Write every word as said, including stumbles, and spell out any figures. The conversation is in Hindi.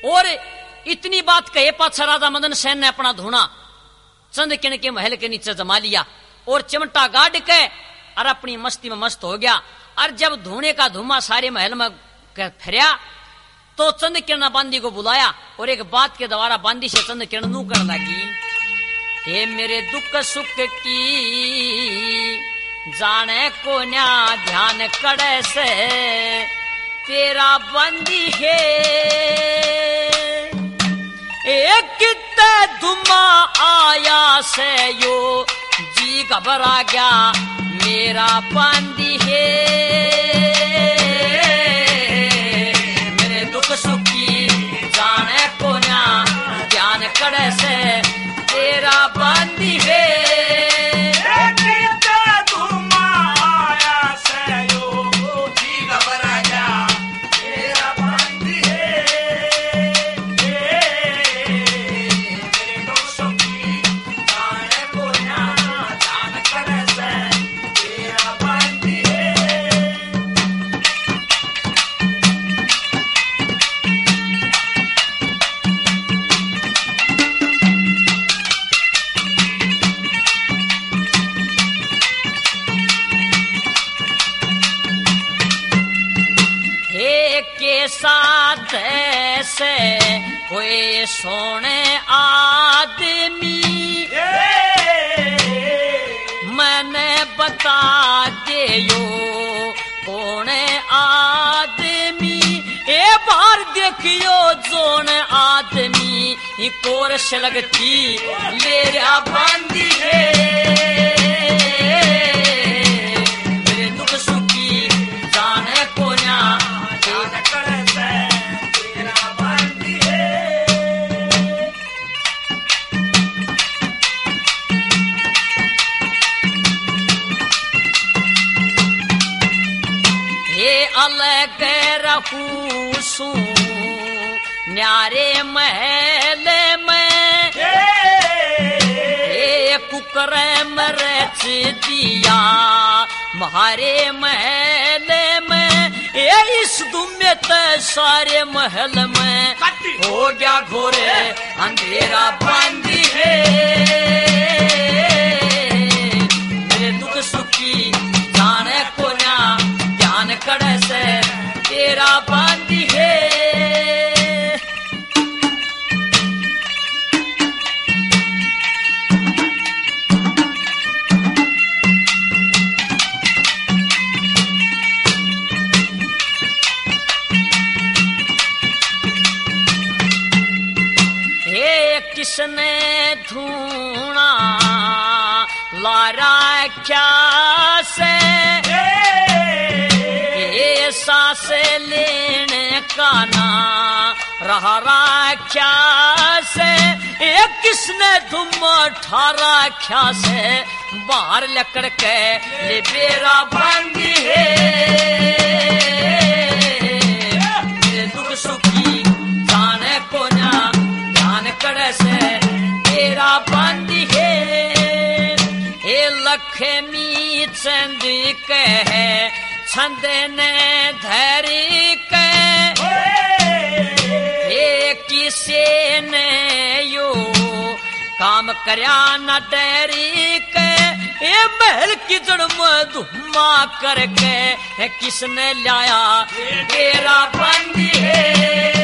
और इतनी बात कहे पाछा राजा मदन सेन ने अपना धूना चंद्रकिरण के महल के नीचे जमा लिया और चिमटा गाड़ के और अपनी मस्ती में मस्त हो गया। और जब धूने का धुआं सारे महल में फिरया तो चंद्रकिरण ने बांदी को बुलाया और एक बात के द्वारा बांदी से चंद्रकिरण नू कर लगी, हे मेरे दुख सुख की जाने को न्या ध्यान करे से तेरा बंदी है, एक कितने धुमा आया से यो जी घबरा गया मेरा बंदी है, मेरे दुख सुख की जाने को न्या ध्यान करे से तेरा बंदी है, साथ ऐसे कोई सोने आदमी मैंने बता दे यो कौन आदमी, ए बार देखियो जोन आदमी कोरस लगती मेरा बंदी है, मेरे दुख सुखी जाने को ना अलग रहूं सू न्यारे महल में, ए कुकर मरच दिया महारे महल में, ए इस दुमे ते सारे महल में हो गया घोरे अंधेरा बंदी है, मेरे दुख सुखी जाने को ना ध्यान करे से तेरा बंदी है, हे किसने धूना लारा क्या से सांस लेने का ना रहा राख्या से, एक किसने तुम ठारा ख्या से बाहर लकड़ के ले बेरा बंदी है, मेरे दुख सुखी जाने को ना ध्यान करे से तेरा बंदी है, हे लक्ष्मी चंद के है छंद ने धरी के, हे किसे ने यो काम करया न डरी के, ए महल की जड़ में धुमा करके किसने लाया तेरा बंदी है।